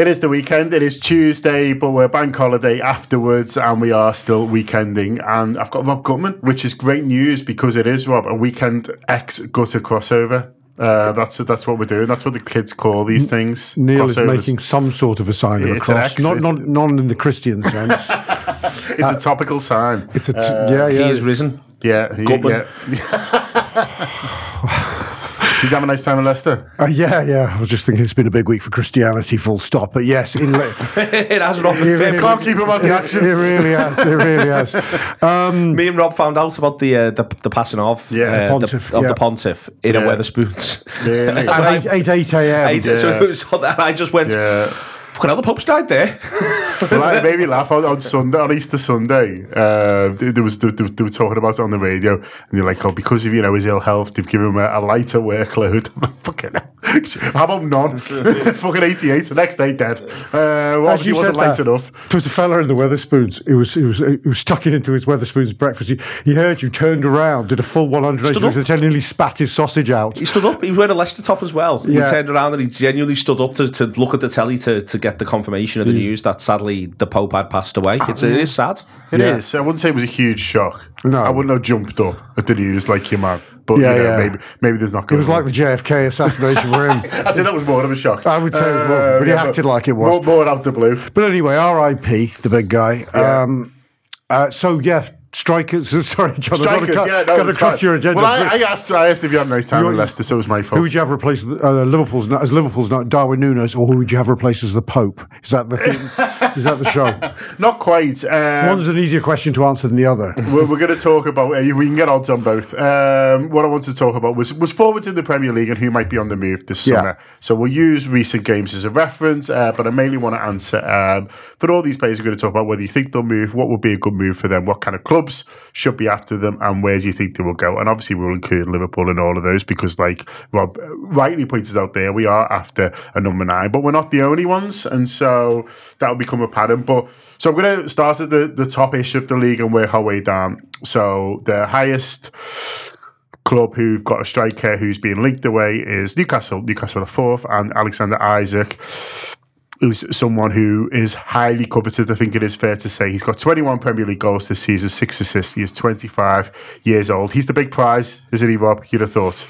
It is the weekend. It is Tuesday, but we're bank holiday afterwards, and we are still weekending. And I've got Rob Gutman, which is great news because it is, Rob, a weekend ex-gutter crossover. That's what we're doing. That's what the kids call these things. Neil is making some sort of a sign of a cross, not in the Christian sense. It's a topical sign. It's a He is risen. Yeah, Gutman. Did you have a nice time in Leicester? Yeah. I was just thinking it's been a big week for Christianity, full stop. But yes, it has, Rob. Can't keep him out the action. It really has. Me and Rob found out about the passing of the Pontiff in a Wetherspoons. Really? At 8 a.m. So I just went, fucking hell, the Pope's died there. Well, it made me laugh on Easter Sunday. They were talking about it on the radio, and you're like, because of his ill health, they've given him a lighter workload. Fucking hell. How about none? Fucking 88, the next day dead. Obviously, wasn't light enough. There was a fella in the Wetherspoons. He was stuck into his Wetherspoons breakfast. He heard you, turned around, did a full 180 and then nearly spat his sausage out. He stood up. He was wearing a Leicester top as well. He turned around and he genuinely stood up to look at the telly to get the confirmation of the news that sadly the Pope had passed away. It is sad. It is. I wouldn't say it was a huge shock. No. I wouldn't have jumped up at the news like your man. But maybe there's not. It was like the JFK assassination for him. I'd say that was more of a shock. I would say it was more, but he acted like it was. More out the blue. But anyway, R.I.P. the big guy. Strikers. Sorry, John. Strikers, got across your agenda. Well, I asked if you had a nice time in Leicester, so it was my fault. Who would you have replaced Liverpool's Darwin Núñez, or who would you have replaced as the Pope? Is that the thing? Is that the show? Not quite. One's an easier question to answer than the other. We're going to talk about. We can get odds on both. What I wanted to talk about was forwards in the Premier League and who might be on the move this summer. So we'll use recent games as a reference, but I mainly want to answer for all these players. We're going to talk about whether you think they'll move, what would be a good move for them, what kind of clubs should be after them, and where do you think they will go? And obviously we'll include Liverpool in all of those because, like Rob rightly pointed out there, we are after a number 9, but we're not the only ones, and so that'll become a pattern. But so I'm going to start at the top-ish of the league and work our way down. So the highest club who've got a striker who's being linked away is Newcastle. Newcastle are 4th, and Alexander Isak, who's someone who is highly coveted, I think it is fair to say. He's got 21 Premier League goals this season, 6 assists. He is 25 years old. He's the big prize, isn't he, Rob? You'd have thought.